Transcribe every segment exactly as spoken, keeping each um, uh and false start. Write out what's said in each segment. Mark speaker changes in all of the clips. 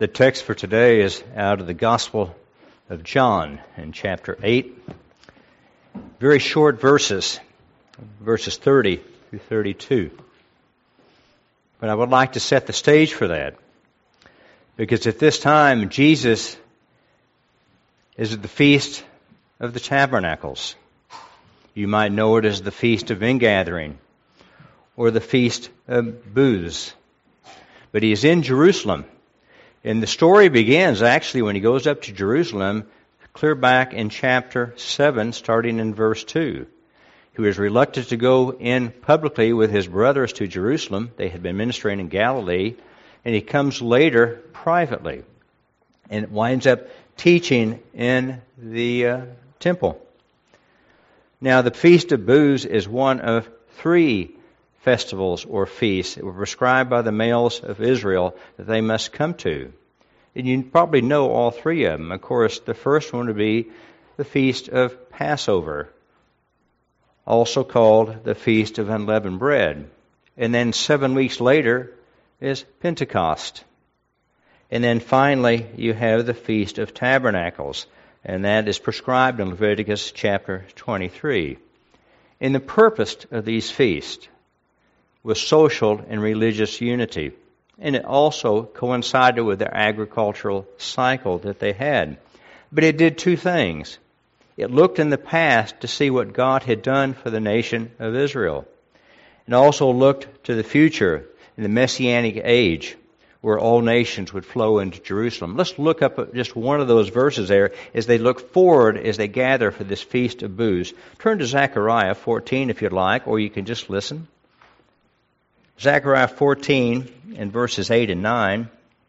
Speaker 1: The text for today is out of the Gospel of John in chapter eight. Very short verses, verses thirty through thirty-two. But I would like to set the stage for that, because at this time Jesus is at the Feast of the Tabernacles. You might know it as the Feast of Ingathering or the Feast of Booths. But he is in Jerusalem. And the story begins actually when he goes up to Jerusalem, clear back in chapter seven, starting in verse two. He was reluctant to go in publicly with his brothers to Jerusalem. They had been ministering in Galilee. And he comes later privately and winds up teaching in the uh, temple. Now, the Feast of Booths is one of three festivals or feasts that were prescribed by the males of Israel that they must come to. And you probably know all three of them. Of course, the first one would be the Feast of Passover, also called the Feast of Unleavened Bread. And then seven weeks later is Pentecost. And then finally, you have the Feast of Tabernacles, and that is prescribed in Leviticus chapter twenty-three. And the purpose of these feasts was social and religious unity. And it also coincided with their agricultural cycle that they had. But it did two things. It looked in the past to see what God had done for the nation of Israel. And also looked to the future in the Messianic age where all nations would flow into Jerusalem. Let's look up at just one of those verses there as they look forward as they gather for this Feast of Booths. Turn to Zechariah fourteen if you'd like, or you can just listen. Zechariah fourteen and verses eight and nine.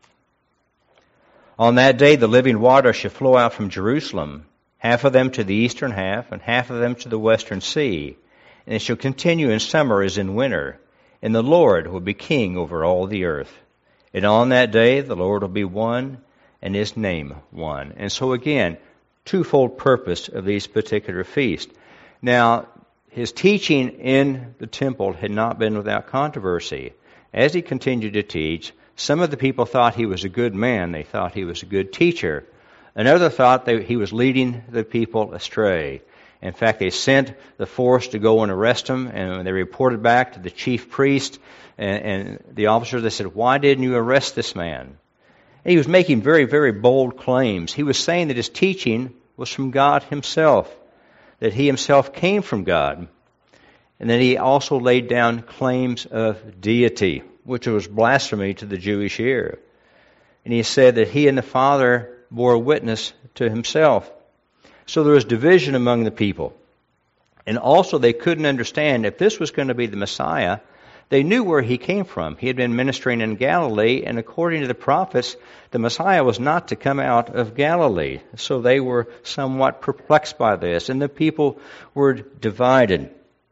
Speaker 1: On that day the living water shall flow out from Jerusalem, half of them to the eastern half, and half of them to the western sea. And it shall continue in summer as in winter, and the Lord will be king over all the earth. And on that day the Lord will be one, and his name one. And so again, twofold purpose of these particular feasts. Now, his teaching in the temple had not been without controversy. As he continued to teach, some of the people thought he was a good man. They thought he was a good teacher. Another thought that he was leading the people astray. In fact, they sent the force to go and arrest him, and when they reported back to the chief priest and, and the officers, they said, "Why didn't you arrest this man?" And he was making very, very bold claims. He was saying that his teaching was from God himself, that he himself came from God, and that he also laid down claims of deity, which was blasphemy to the Jewish ear. And he said that he and the Father bore witness to himself. So there was division among the people. And also they couldn't understand if this was going to be the Messiah. They knew where he came from. He had been ministering in Galilee, and according to the prophets, the Messiah was not to come out of Galilee. So they were somewhat perplexed by this, and the people were divided.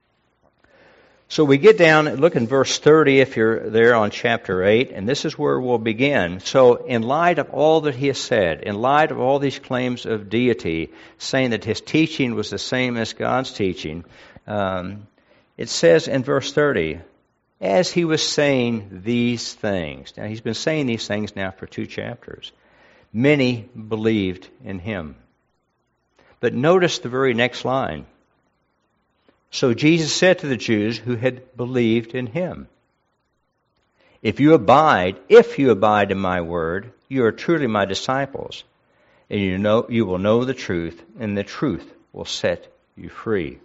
Speaker 1: So we get down, look in verse thirty if you're there on chapter eight, and this is where we'll begin. So in light of all that he has said, in light of all these claims of deity, saying that his teaching was the same as God's teaching, um, it says in verse thirty, as he was saying these things. Now he's been saying these things now for two chapters. Many believed in him. But notice the very next line. So Jesus said to the Jews who had believed in him, If you abide, if you abide in my word, you are truly my disciples, and you know you will know the truth, and the truth will set you free.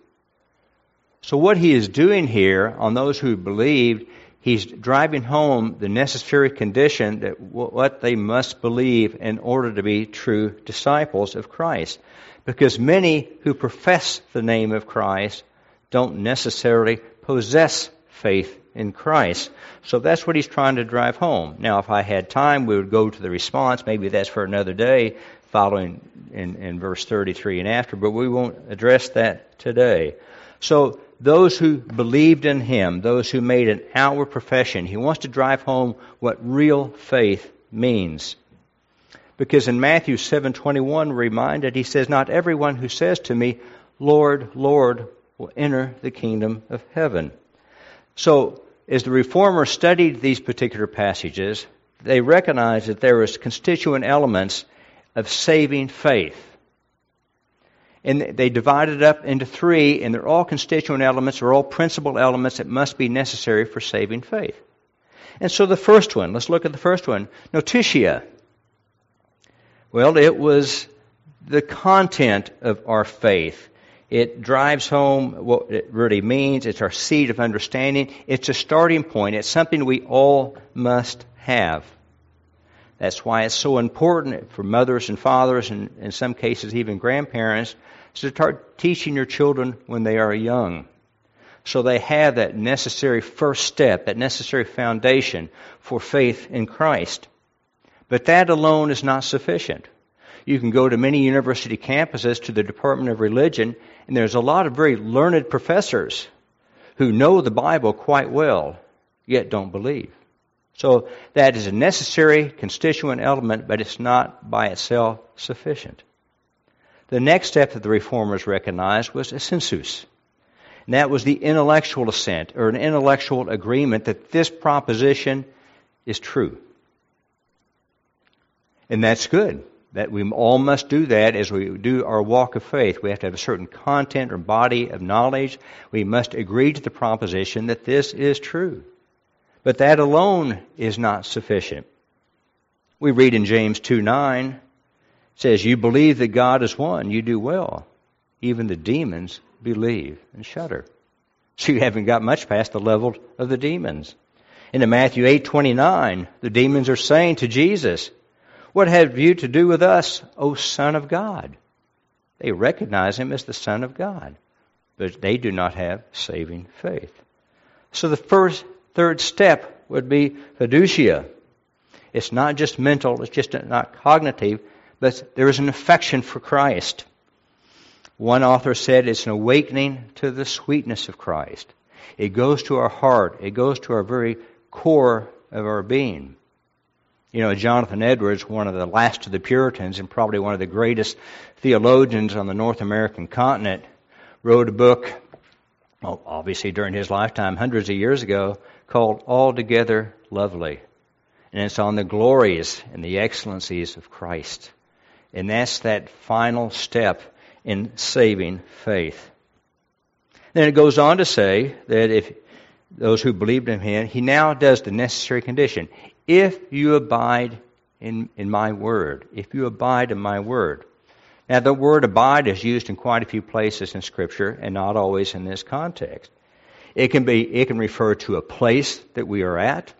Speaker 1: So what he is doing here on those who believed, he's driving home the necessary condition that what they must believe in order to be true disciples of Christ. Because many who profess the name of Christ don't necessarily possess faith in Christ. So that's what he's trying to drive home. Now, if I had time, we would go to the response. Maybe that's for another day, following in, in verse thirty-three and after, but we won't address that today. So those who believed in him, those who made an outward profession, he wants to drive home what real faith means. Because in Matthew seven twenty-one, we're reminded, he says, not everyone who says to me, Lord, Lord, will enter the kingdom of heaven. So, as the Reformer studied these particular passages, they recognized that there was constituent elements of saving faith. And they divided it up into three, and they're all constituent elements, they're all principal elements that must be necessary for saving faith. And so the first one, let's look at the first one, notitia. Well, it was the content of our faith. It drives home what it really means. It's our seed of understanding. It's a starting point. It's something we all must have. That's why it's so important for mothers and fathers, and in some cases even grandparents, to start teaching your children when they are young. So they have that necessary first step, that necessary foundation for faith in Christ. But that alone is not sufficient. You can go to many university campuses, to the Department of Religion, and there's a lot of very learned professors who know the Bible quite well, yet don't believe. So that is a necessary constituent element, but it's not by itself sufficient. The next step that the Reformers recognized was assensus. And that was the intellectual assent, or an intellectual agreement that this proposition is true. And that's good. That we all must do that as we do our walk of faith. We have to have a certain content or body of knowledge. We must agree to the proposition that this is true. But that alone is not sufficient. We read in James two nine, it says, "You believe that God is one, you do well. Even the demons believe and shudder." So you haven't got much past the level of the demons. And in Matthew eight twenty-nine, the demons are saying to Jesus, "What have you to do with us, O Son of God?" They recognize him as the Son of God, but they do not have saving faith. So the first, third step would be fiducia. It's not just mental, it's just not cognitive, but there is an affection for Christ. One author said it's an awakening to the sweetness of Christ. It goes to our heart. It goes to our very core of our being. You know, Jonathan Edwards, one of the last of the Puritans and probably one of the greatest theologians on the North American continent, wrote a book, well, obviously during his lifetime, hundreds of years ago, called Altogether Lovely. And it's on the glories and the excellencies of Christ. And that's that final step in saving faith. Then it goes on to say that if those who believed in him, he now does the necessary condition. If you abide in, in my word. If you abide in my word. Now the word abide is used in quite a few places in Scripture and not always in this context. It can be, it can refer to a place that we are at.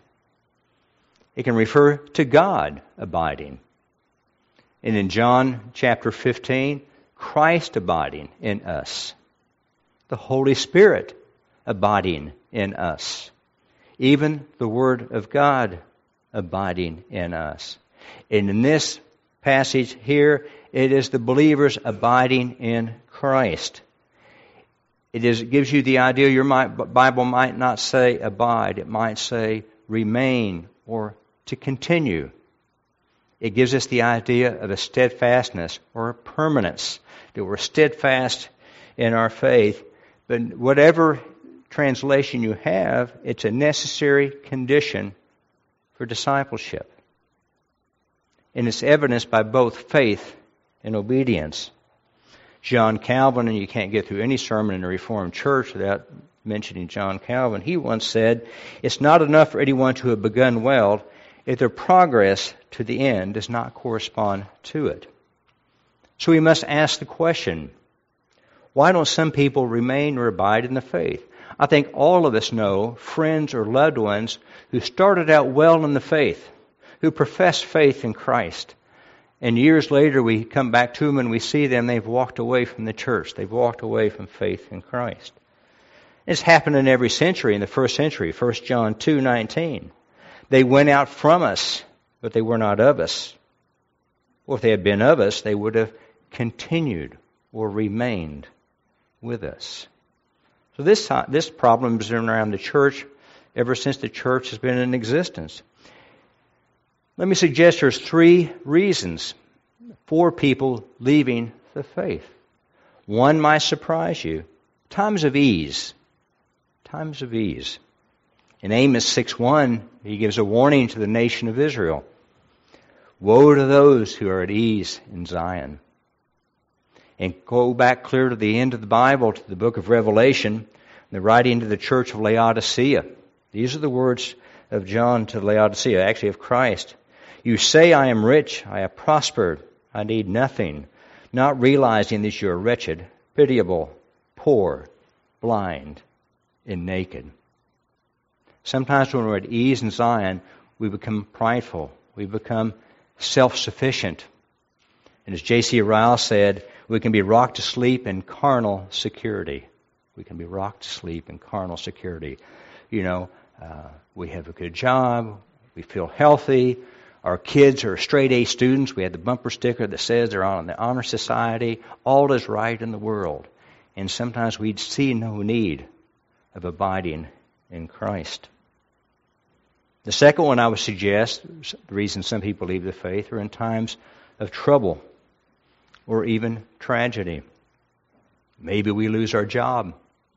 Speaker 1: It can refer to God abiding. And in John chapter fifteen, Christ abiding in us. The Holy Spirit abiding in us. Even the Word of God abiding in us. And in this passage here, it is the believers abiding in Christ. It is it gives you the idea, your Bible might not say abide, it might say remain or to continue. It gives us the idea of a steadfastness or a permanence, that we're steadfast in our faith. But whatever translation you have, it's a necessary condition for discipleship. And it's evidenced by both faith and obedience. John Calvin, and you can't get through any sermon in a Reformed church without mentioning John Calvin, he once said, "It's not enough for anyone to have begun well if their progress to the end does not correspond to it." So we must ask the question, why don't some people remain or abide in the faith? I think all of us know friends or loved ones who started out well in the faith, who profess faith in Christ. And years later we come back to them and we see them, they've walked away from the church. They've walked away from faith in Christ. It's happened in every century, in the first century, First John two nineteen. They went out from us, but they were not of us. Or if they had been of us, they would have continued or remained with us. So this this problem has been around the church ever since the church has been in existence. Let me suggest there's three reasons for people leaving the faith. One might surprise you. Times of ease. Times of ease. In Amos six one, he gives a warning to the nation of Israel. Woe to those who are at ease in Zion. And go back clear to the end of the Bible, to the book of Revelation, the writing to the church of Laodicea. These are the words of John to Laodicea, actually of Christ. You say, I am rich, I have prospered, I need nothing, not realizing that you are wretched, pitiable, poor, blind, and naked. Sometimes when we're at ease in Zion, we become prideful. We become self-sufficient. And as J C Ryle said, we can be rocked to sleep in carnal security. We can be rocked to sleep in carnal security. You know, uh, we have a good job. We feel healthy. Our kids are straight A students. We have the bumper sticker that says they're on the honor society. All is right in the world. And sometimes we see no need of abiding in Christ. The second one I would suggest, the reason some people leave the faith, are in times of trouble or even tragedy. Maybe we lose our job.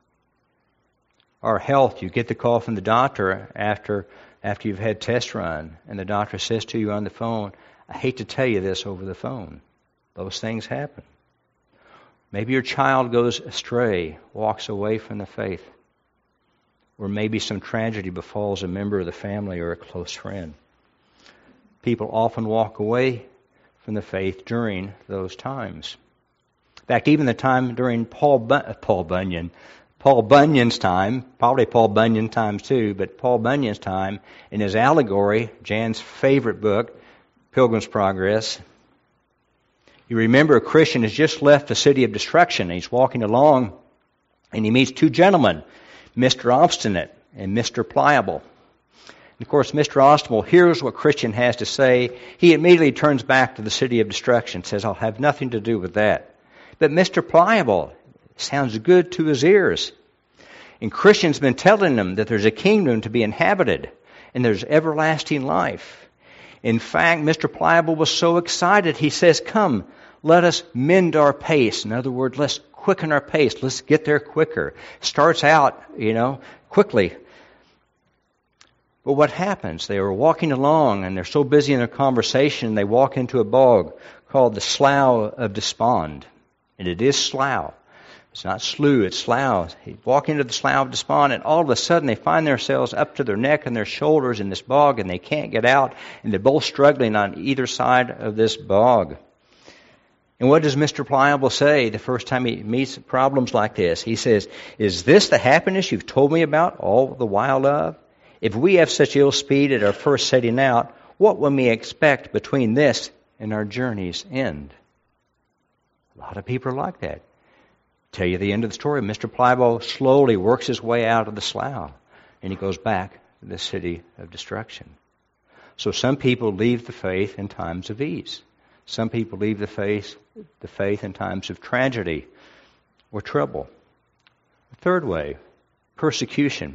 Speaker 1: Our health, you get the call from the doctor after after you've had test run, and the doctor says to you on the phone, I hate to tell you this over the phone. Those things happen. Maybe your child goes astray, walks away from the faith. Or maybe some tragedy befalls a member of the family or a close friend. People often walk away from the faith during those times. In fact, even the time during Paul, Bun- Paul Bunyan, Paul Bunyan's time, probably Paul Bunyan times too, but Paul Bunyan's time, in his allegory, Jan's favorite book, Pilgrim's Progress, you remember a Christian has just left the city of destruction. He's walking along and he meets two gentlemen, Mister Obstinate and Mister Pliable. And of course, Mister Obstinate hears what Christian has to say. He immediately turns back to the city of destruction, says, I'll have nothing to do with that. But Mister Pliable sounds good to his ears. And Christian's been telling him that there's a kingdom to be inhabited and there's everlasting life. In fact, Mister Pliable was so excited, he says, come, let us mend our pace. In other words, let's quicken our pace. Let's get there quicker. Starts out, you know, quickly. But what happens? They were walking along and they're so busy in their conversation, they walk into a bog called the Slough of Despond. And it is slough. It's not slough, it's slough. They walk into the Slough of Despond, and all of a sudden they find themselves up to their neck and their shoulders in this bog, and they can't get out, and they're both struggling on either side of this bog. And what does Mister Pliable say the first time he meets problems like this? He says, is this the happiness you've told me about all the while of? If we have such ill speed at our first setting out, what will we expect between this and our journey's end? A lot of people are like that. Tell you the end of the story. Mister Pliable slowly works his way out of the slough, and he goes back to the city of destruction. So some people leave the faith in times of ease. Some people leave the faith, the faith in times of tragedy or trouble. The third way, persecution.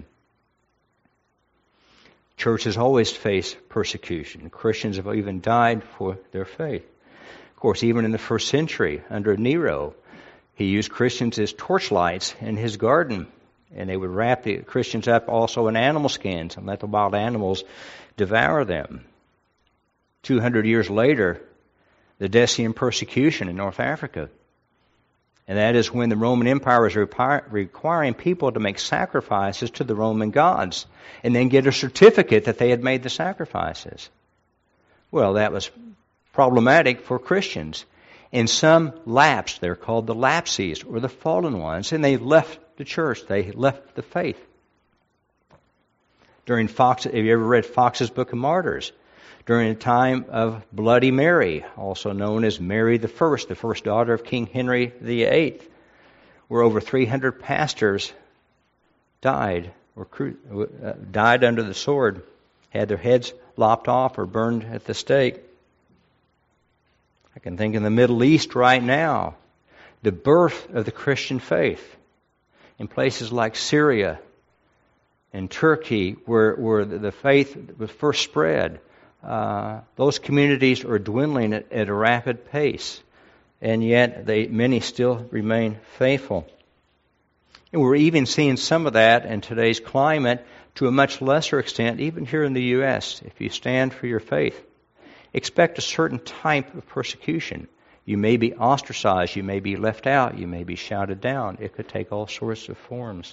Speaker 1: Churches always face persecution. Christians have even died for their faith. Of course, even in the first century, under Nero, he used Christians as torchlights in his garden, and they would wrap the Christians up also in animal skins and let the wild animals devour them. Two hundred years later, the Decian persecution in North Africa. And that is when the Roman Empire was requiring people to make sacrifices to the Roman gods and then get a certificate that they had made the sacrifices. Well, that was problematic for Christians. And some lapsed. They're called the lapses, or the fallen ones, and they left the church. They left the faith. During Fox, have you ever read Fox's Book of Martyrs? During the time of Bloody Mary, also known as Mary the First, the first daughter of King Henry the Eighth, where over three hundred pastors died or uh, died under the sword, had their heads lopped off or burned at the stake. I can think in the Middle East right now, the birth of the Christian faith in places like Syria and Turkey, where, where the faith was first spread. Uh, those communities are dwindling at, at a rapid pace, and yet they many still remain faithful. And we're even seeing some of that in today's climate To a much lesser extent, even here in the U S, if you stand for your faith, expect a certain type of persecution. You may be ostracized, you may be left out, you may be shouted down. It could take all sorts of forms.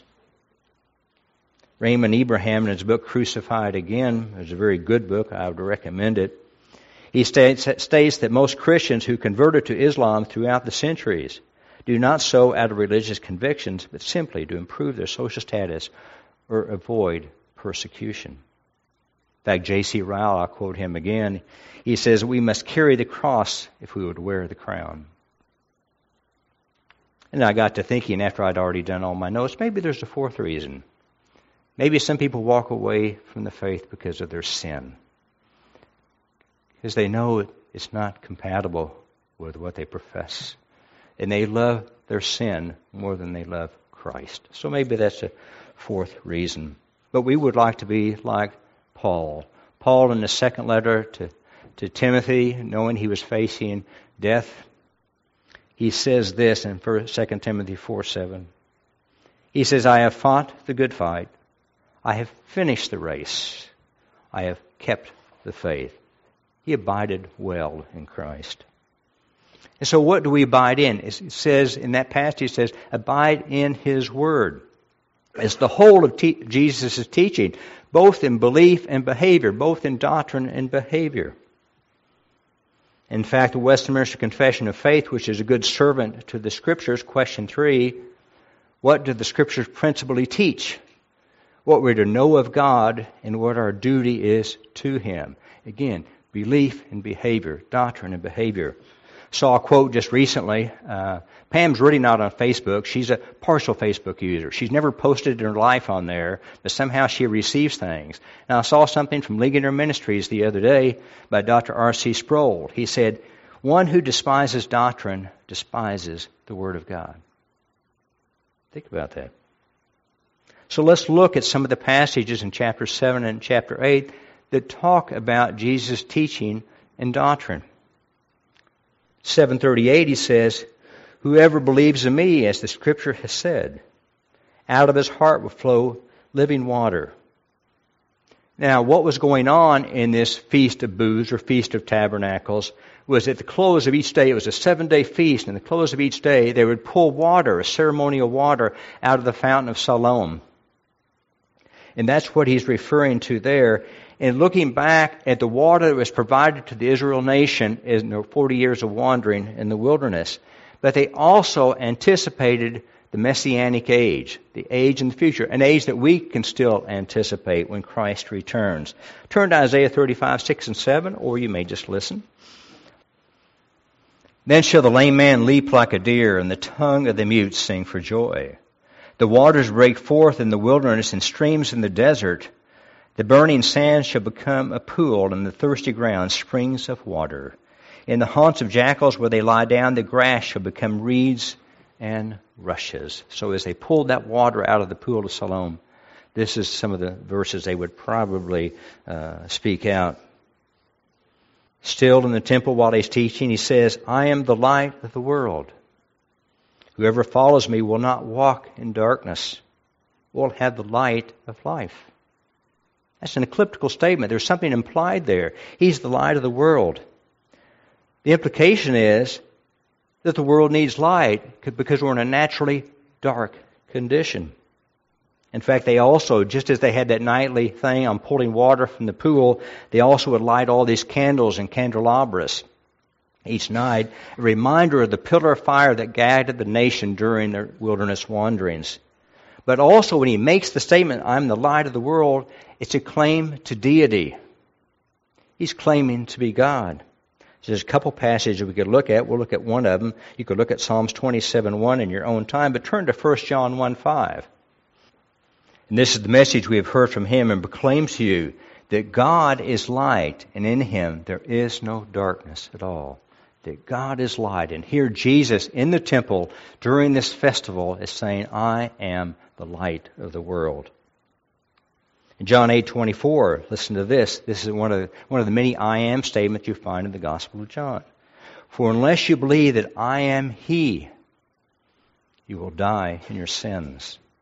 Speaker 1: Raymond Abraham, in his book Crucified Again, is a very good book, I would recommend it. He states, states that most Christians who converted to Islam throughout the centuries do not so out of religious convictions, but simply to improve their social status or avoid persecution. In fact, J C Ryle, I'll quote him again, he says, we must carry the cross if we would wear the crown. And I got to thinking after I'd already done all my notes, maybe there's a fourth reason. Maybe some people walk away from the faith because of their sin. Because they know it's not compatible with what they profess. And they love their sin more than they love Christ. So maybe that's a fourth reason. But we would like to be like Paul. Paul in the second letter to, to Timothy, knowing he was facing death, he says this in Second Timothy four seven. He says, I have fought the good fight. I have finished the race. I have kept the faith. He abided well in Christ. And so what do we abide in? It says in that passage, it says, abide in His Word. It's the whole of te- Jesus' teaching, both in belief and behavior, both in doctrine and behavior. In fact, the Westminster Confession of Faith, which is a good servant to the Scriptures, question three, what do the Scriptures principally teach? What we're to know of God and what our duty is to Him. Again, belief and behavior, doctrine and behavior. Saw a quote just recently. Uh, Pam's really not on Facebook. She's a partial Facebook user. She's never posted her life on there, but somehow she receives things. Now, I saw something from Ligonier Ministries the other day by Doctor R C Sproul. He said, one who despises doctrine despises the Word of God. Think about that. So let's look at some of the passages in chapter seven and chapter eight that talk about Jesus' teaching and doctrine. seven thirty-eight, he says, whoever believes in me, as the Scripture has said, out of his heart will flow living water. Now, what was going on in this Feast of Booths or Feast of Tabernacles was at the close of each day, it was a seven-day feast, and at the close of each day, they would pull water, a ceremonial water, out of the fountain of Siloam. And that's what he's referring to there. And looking back at the water that was provided to the Israel nation in their forty years of wandering in the wilderness, but they also anticipated the Messianic age, the age in the future, an age that we can still anticipate when Christ returns. Turn to Isaiah thirty-five, six and seven, or you may just listen. Then shall the lame man leap like a deer, and the tongue of the mute sing for joy. The waters break forth in the wilderness and streams in the desert. The burning sand shall become a pool, and the thirsty ground springs of water. In the haunts of jackals where they lie down, the grass shall become reeds and rushes. So as they pulled that water out of the pool of Siloam, this is some of the verses they would probably uh, speak out. Still in the temple while he's teaching, he says, I am the light of the world. Whoever follows me will not walk in darkness, will have the light of life. That's an ecliptical statement. There's something implied there. He's the light of the world. The implication is that the world needs light because we're in a naturally dark condition. In fact, they also, just as they had that nightly thing on pulling water from the pool, they also would light all these candles and candelabras each night, a reminder of the pillar of fire that guided the nation during their wilderness wanderings. But also when he makes the statement, I'm the light of the world, it's a claim to deity. He's claiming to be God. So there's a couple passages we could look at. We'll look at one of them. You could look at Psalms twenty-seven one in your own time, but turn to First John one five. And this is the message we have heard from him and proclaim to you, that God is light, and in him there is no darkness at all. That God is light. And here Jesus in the temple during this festival is saying, I am the light of the world. In John eight twenty-four, listen to this. This is one of the, one of the many I am statements you find in the Gospel of John. For unless you believe that I am He, you will die in your sins.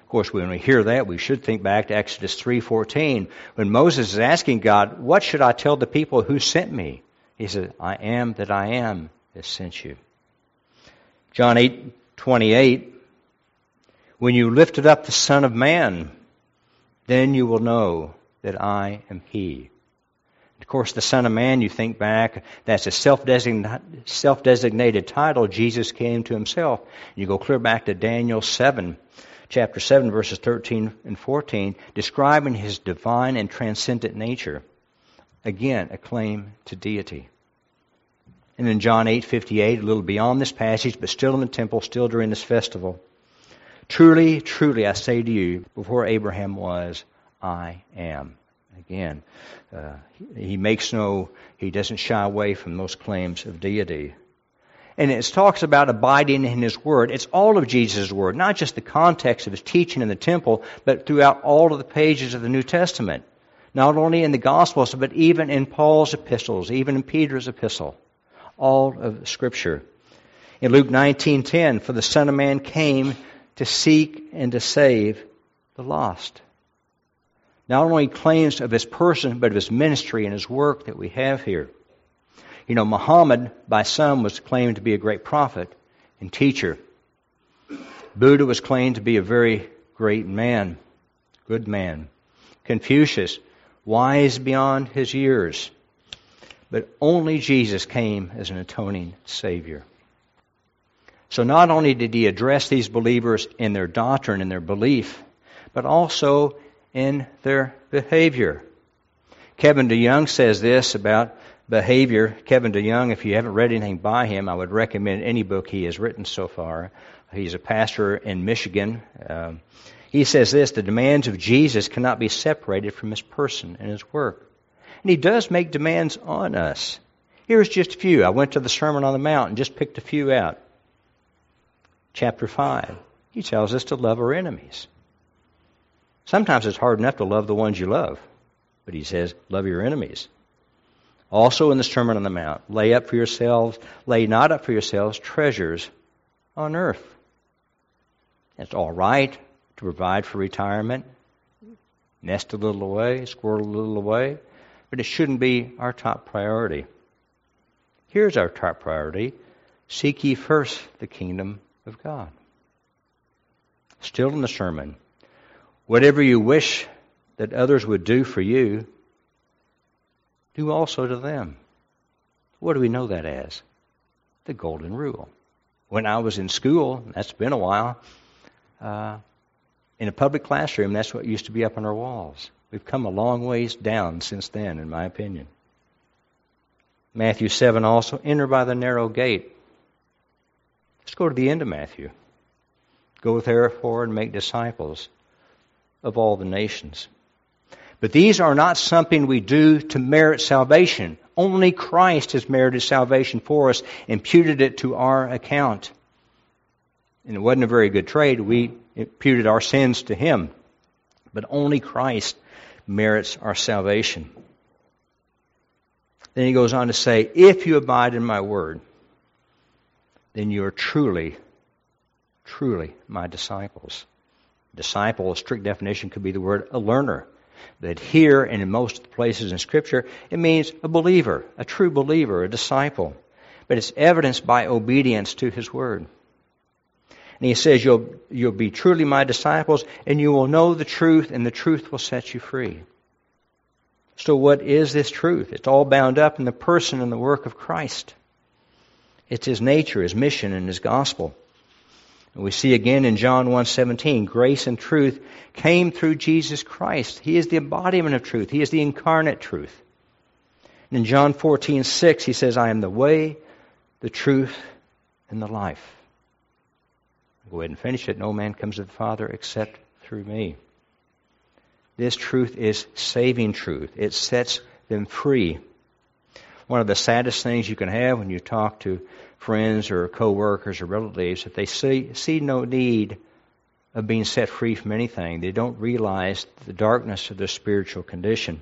Speaker 1: Of course, when we hear that, we should think back to Exodus three fourteen, when Moses is asking God, what should I tell the people who sent me? He said, I am that I am has sent you. John eight twenty-eight, when you lifted up the Son of Man, then you will know that I am He. Of course, the Son of Man, you think back, that's a self-designated, self-designated title Jesus came to Himself. You go clear back to Daniel seven, chapter seven, verses thirteen and fourteen, describing His divine and transcendent nature. Again, a claim to deity. And then John eight fifty-eight, a little beyond this passage, but still in the temple, still during this festival. Truly, truly, I say to you, before Abraham was, I am. Again, uh, he makes no, he doesn't shy away from those claims of deity. And it talks about abiding in His Word. It's all of Jesus' Word, not just the context of His teaching in the temple, but throughout all of the pages of the New Testament. Not only in the Gospels, but even in Paul's epistles, even in Peter's epistle. All of Scripture. In Luke nineteen ten, for the Son of Man came to seek and to save the lost. Not only claims of His person, but of His ministry and His work that we have here. You know, Muhammad, by some, was claimed to be a great prophet and teacher. Buddha was claimed to be a very great man, good man. Confucius, wise beyond his years. But only Jesus came as an atoning Savior. So not only did He address these believers in their doctrine and their belief, but also in their behavior. Kevin DeYoung says this about behavior. Kevin DeYoung, if you haven't read anything by him, I would recommend any book he has written so far. He's a pastor in Michigan. Um, he says this, the demands of Jesus cannot be separated from His person and His work. And He does make demands on us. Here's just a few. I went to the Sermon on the Mount and just picked a few out. Chapter five, He tells us to love our enemies. Sometimes it's hard enough to love the ones you love, but He says, love your enemies. Also in the Sermon on the Mount, lay up for yourselves, lay not up for yourselves treasures on earth. It's all right to provide for retirement, nest a little away, squirrel a little away, but it shouldn't be our top priority. Here's our top priority. Seek ye first the kingdom of God. Still in the sermon, whatever you wish that others would do for you, do also to them. What do we know that as? The golden rule. When I was in school, that's been a while, uh, in a public classroom, that's what used to be up on our walls. We've come a long ways down since then, in my opinion. Matthew seven also, enter by the narrow gate. Let's go to the end of Matthew. Go therefore and make disciples of all the nations. But these are not something we do to merit salvation. Only Christ has merited salvation for us, imputed it to our account. And it wasn't a very good trade. We imputed our sins to Him. But only Christ merits our salvation. Then He goes on to say, if you abide in my word, then you are truly, truly my disciples. Disciple, a strict definition, could be the word a learner. But here and in most places in Scripture, it means a believer, a true believer, a disciple. But it's evidenced by obedience to His word. And He says, you'll, you'll be truly my disciples, and you will know the truth, and the truth will set you free. So what is this truth? It's all bound up in the person and the work of Christ. It's His nature, His mission, and His gospel. And we see again in John one seventeen, grace and truth came through Jesus Christ. He is the embodiment of truth. He is the incarnate truth. And in John fourteen six, He says, I am the way, the truth, and the life. I'll go ahead and finish it. No man comes to the Father except through me. This truth is saving truth. It sets them free. One of the saddest things you can have when you talk to friends or co-workers or relatives, that they see, see no need of being set free from anything. They don't realize the darkness of their spiritual condition.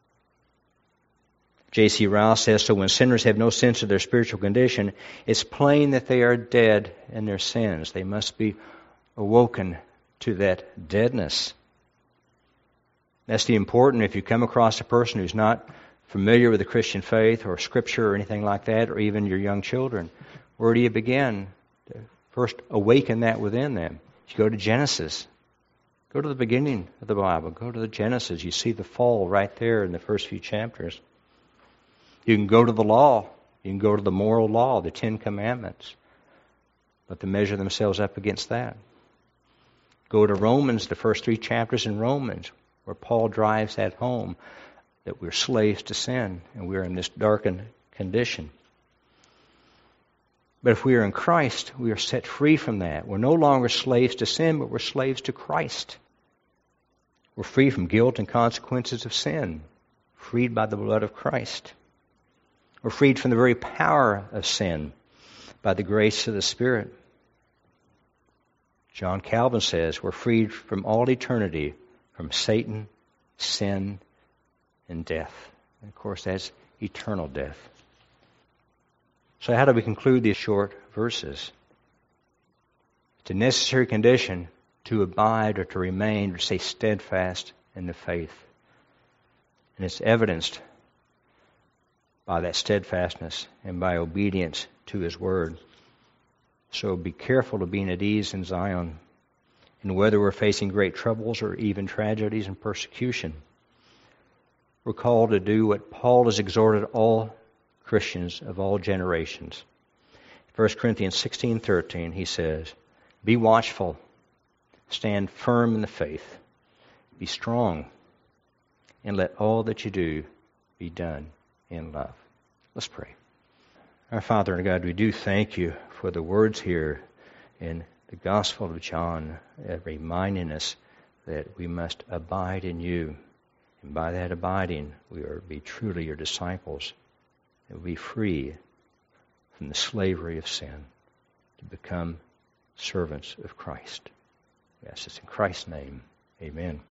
Speaker 1: J C Ryle says, so when sinners have no sense of their spiritual condition, it's plain that they are dead in their sins. They must be awoken to that deadness. That's the important, if you come across a person who's not familiar with the Christian faith or Scripture or anything like that, or even your young children, where do you begin to first awaken that within them? You go to Genesis. Go to the beginning of the Bible. Go to the Genesis. You see the fall right there in the first few chapters. You can go to the law. You can go to the moral law, the Ten Commandments. But to measure themselves up against that. Go to Romans, the first three chapters in Romans, where Paul drives that home, that we're slaves to sin and we're in this darkened condition. But if we are in Christ, we are set free from that. We're no longer slaves to sin, but we're slaves to Christ. We're free from guilt and consequences of sin, freed by the blood of Christ. We're freed from the very power of sin by the grace of the Spirit. John Calvin says we're freed from all eternity from Satan, sin, and death. And of course, that's eternal death. So how do we conclude these short verses? It's a necessary condition to abide or to remain or stay steadfast in the faith. And it's evidenced by that steadfastness and by obedience to His Word. So be careful of being at ease in Zion, and whether we're facing great troubles or even tragedies and persecution. We're called to do what Paul has exhorted all Christians of all generations. First Corinthians sixteen thirteen, he says, "Be watchful, stand firm in the faith, be strong, and let all that you do be done in love." Let's pray. Our Father and God, we do thank you for the words here in the Gospel of John, uh, reminding us that we must abide in you. And by that abiding, we are to be truly your disciples and be free from the slavery of sin to become servants of Christ. We ask this in Christ's name. Amen.